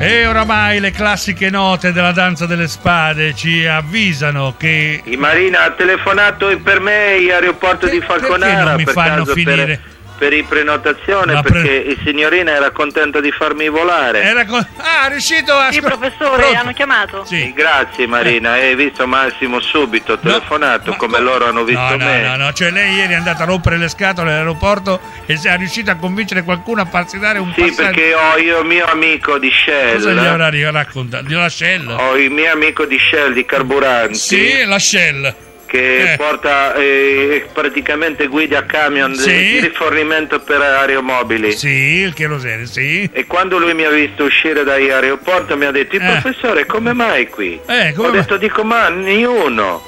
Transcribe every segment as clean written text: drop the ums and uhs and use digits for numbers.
E oramai le classiche note della danza delle spade ci avvisano che... Marina ha telefonato per me all'aeroporto di Falconara. Perché non mi fanno caso finire? Per prenotazione, perché il signorina era contenta di farmi volare. È riuscito a... Sì, professore, Pronto? hanno chiamato? Sì. Grazie Marina, hai visto Massimo subito, ho telefonato come loro hanno visto me. No, cioè lei ieri è andata a rompere le scatole all'aeroporto e è riuscita a convincere qualcuno a farsi dare un passaggio. Sì, perché ho io mio amico di Shell. Cosa gli avrà raccontato? Della Shell? Ho il mio amico di Shell, di carburanti. Sì, la Shell. Che porta praticamente guida camion di rifornimento per aeromobili. Sì, il cherosene, sì. E quando lui mi ha visto uscire dall'aeroporto mi ha detto: il professore come mai qui? Ho detto, ma niuno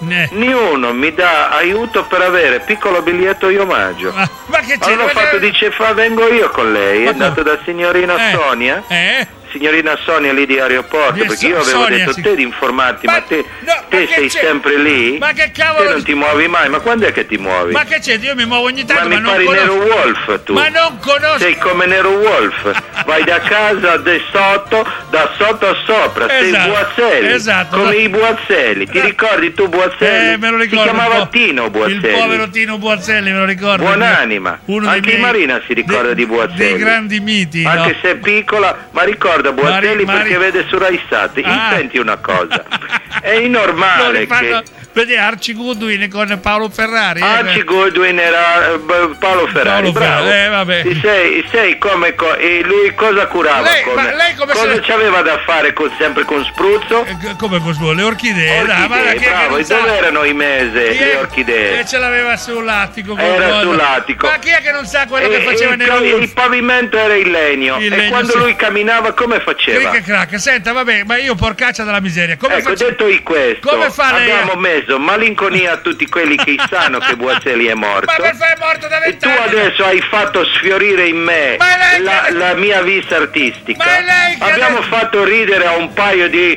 mi dà aiuto per avere piccolo biglietto di omaggio. Ma che c'è? Allora ho fatto, dice, vengo io con lei. È andato da signorina Sonia. Signorina Sonia lì di aeroporto, perché io avevo detto te di informarti, ma te sei sempre lì? Ma che cavolo? Te non ti muovi mai, ma quando è che ti muovi? Ma che c'è? Io mi muovo ogni tanto, ma non mi pari conosco. Nero Wolf tu. Ma non conosco. Sei come Nero Wolf. Vai da casa da sotto a sopra, sei Buazzelli. Esatto. Come i Buazzelli. Ti ricordi tu Buazzelli? Me lo ricordo. Si chiamava Tino Buazzelli. Il povero Tino Buazzelli, me lo ricordo. Buonanima. Anche Marina si ricorda di Buazzelli. Dei grandi miti. Anche se è piccola, ma ricorda Buazzelli perché vede su Rai Sat. Senti una cosa. È normale che... Vedi Archie Goodwin con Paolo Ferrari. Archie Goodwin era Paolo Ferrari, bravo. Vabbè. Sei come e lui cosa curava? Lei come cosa c'aveva da fare sempre con Spruzzo? Come con Spruzzo? Le orchidee. Bravo, e dove erano i mese le orchidee? E ce l'aveva sull'attico. Era sull'attico. Ma chi è che non sa quello che faceva Nero Wolf? Il pavimento era in legno. E quando lui camminava come faceva? Che crack. Senta, vabbè, ma io porcaccia della miseria. Ecco, detto questo, come fa lei? Abbiamo messo malinconia a tutti quelli che sanno che Buazzelli è morto. Ma perché è morto da 20 anni? E tu adesso hai fatto sfiorire in me la mia vita artistica. Abbiamo fatto ridere a un paio di...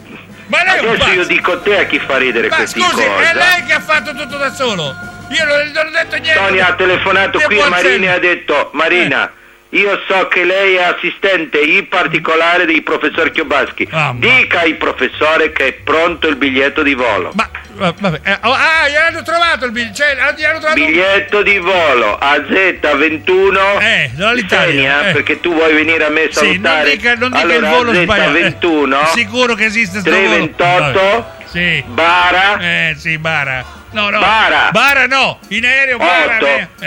Adesso io dico te a chi fa ridere questi cose. Ma scusi, è lei che ha fatto tutto da solo. Io non ho detto niente. Sonia ha telefonato qui a Marina e ha detto: Marina, io so che lei è assistente in particolare del professor Chiobaschi. Dica al professore che è pronto il biglietto di volo. Ma vabbè. Gli hanno trovato il biglietto. Biglietto di volo AZ21 dall'Italia. Perché tu vuoi venire a me salutare. Non dica allora, il volo sbagliato. AZ21 sicuro che esiste sto 328 sì. Bara. Sì, Bara. No. Bara no. In aereo Bara.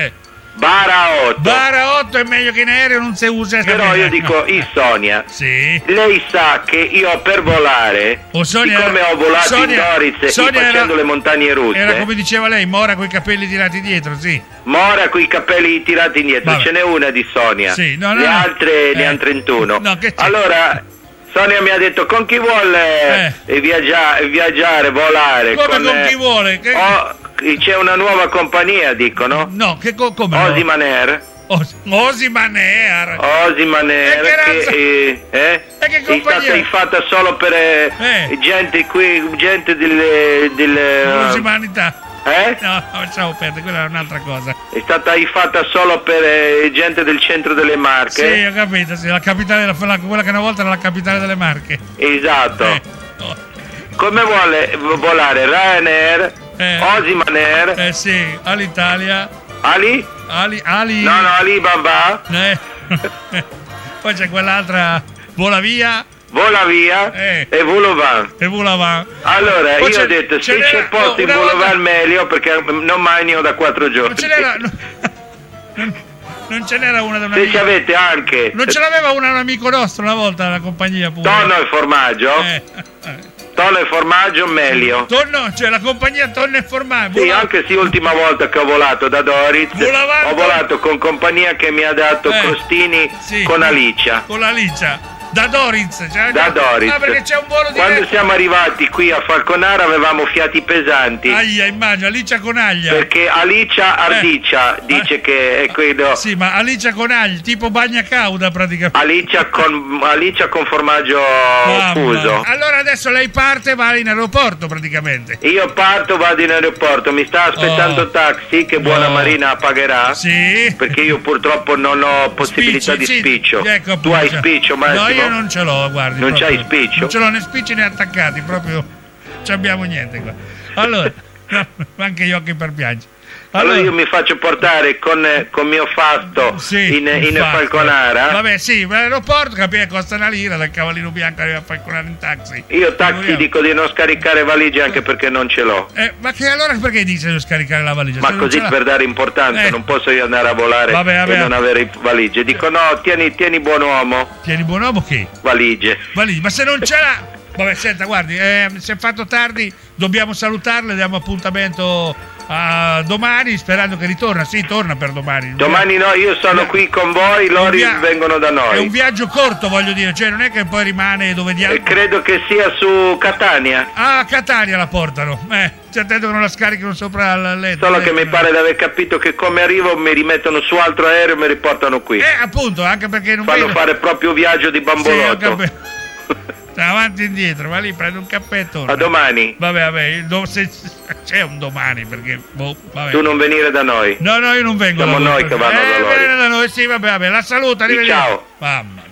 Bara 8. Bara 8 è meglio che in aereo non si usa. Però io dico, Sonia, lei sa che io per volare, siccome ho volato in Doriz facendo le montagne russe. Era come diceva lei, Mora coi capelli tirati dietro, sì. Mora coi capelli tirati indietro, ce n'è una di Sonia. Sì, le altre ne hanno 31. Allora... Sonia mi ha detto con chi vuole viaggiare, volare. Come con chi vuole? C'è una nuova compagnia, dicono. No, come Osimanair. Osimanair. Osimanair. Che è stata fatta solo per gente dell'umanità. No, lasciamo perdere, quella è un'altra cosa. È stata fatta solo per gente del centro delle Marche. Sì, ho capito, sì, la capitale, quella che una volta era la capitale delle Marche. Esatto. Come vuole volare? Ryanair? Osimanair? Sì, all'Italia. Ali? No, Alibaba. Poi c'è quell'altra, Vola Via e Volovan. Allora poi io ho detto se c'è posto in Volovan meglio, perché non manio da 4 giorni. Non ce n'era una da un amico. Se ci avete anche. Non ce l'aveva un amico nostro una volta, la compagnia pure. Tonno e formaggio? Tonno e formaggio meglio. La compagnia Tonno e formaggio. Sì, anche se l'ultima volta che ho volato da Doriz ho volato con compagnia che mi ha dato crostini con Alicia. Con l'Alicia. Da Doriz, da Doriz. Perché c'è un volo diretto. Quando siamo arrivati qui a Falconara avevamo fiati pesanti. Immagino, Alicia con aglia. Perché Alicia Ardiccia dice che è quello. Sì, ma Alicia con aglia, tipo bagna cauda praticamente. Alicia con formaggio fuso. Allora adesso lei parte e va in aeroporto praticamente. Io parto, vado in aeroporto, mi sta aspettando taxi che buona Marina pagherà. Sì. Perché io purtroppo non ho possibilità di spiccio. Ecco, tu hai spiccio, ma no, Io non ce l'ho, guardi. Non c'hai spiccio? Non ce l'ho né spicci né attaccati, proprio non abbiamo niente qua. Allora, anche gli occhi per piangere. Allora io mi faccio portare con mio fasto in Falconara. Vabbè, sì, l'aeroporto capire costa una lira, dal cavallino bianco arriva a Falconara in taxi. Io taxi dico di non scaricare valigie anche perché non ce l'ho. Ma che allora perché dice di scaricare la valigia? Ma così per dare importanza, non posso io andare a volare e non avere valigie. Dico no, tieni buon uomo. Tieni buon uomo che? Valigie. Ma se non ce l'ha... Vabbè, senta, guardi, si è fatto tardi, dobbiamo salutarle, diamo appuntamento a domani, sperando che ritorna. Sì, torna per domani. Domani no, io sono qui con voi, loro vengono da noi. È un viaggio corto, voglio dire, cioè non è che poi rimane dove diamo. Credo che sia su Catania. Ah, a Catania la portano. Ci attendo che non la scarichino sopra il letto. Solo che mi pare di aver capito che come arrivo mi rimettono su altro aereo e mi riportano qui. Appunto, anche perché non fanno fare proprio viaggio di bambolotto. Sì, avanti e indietro, va lì, prende un cappetto. A domani. Vabbè, se c'è un domani, perché vabbè. Tu non venire da noi. No, io non vengo. Siamo noi che vanno da loro. Viene da noi, sì, vabbè, la saluta, arrivederci. Ciao. Mamma